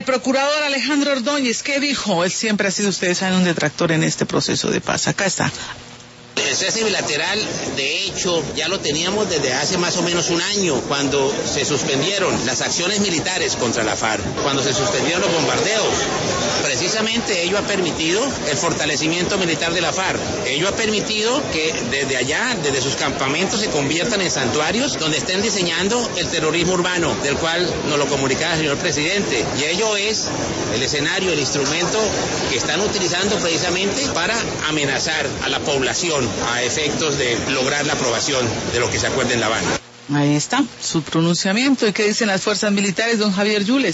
procurador Alejandro Ordóñez, ¿qué dijo? Él siempre ha sido, ustedes saben, un detractor en este proceso de paz. Acá está. El cese bilateral, de hecho, ya lo teníamos desde hace más o menos un año, cuando se suspendieron las acciones militares contra la FARC, cuando se suspendieron los bombardeos. Precisamente ello ha permitido el fortalecimiento militar de la FARC. Ello ha permitido que desde allá, desde sus campamentos, se conviertan en santuarios donde estén diseñando el terrorismo urbano, del cual nos lo comunicaba el señor presidente. Y ello es el escenario, el instrumento que están utilizando precisamente para amenazar a la población a efectos de lograr la aprobación de lo que se acuerde en La Habana. Ahí está su pronunciamiento. ¿Y qué dicen las fuerzas militares, don Javier Yules?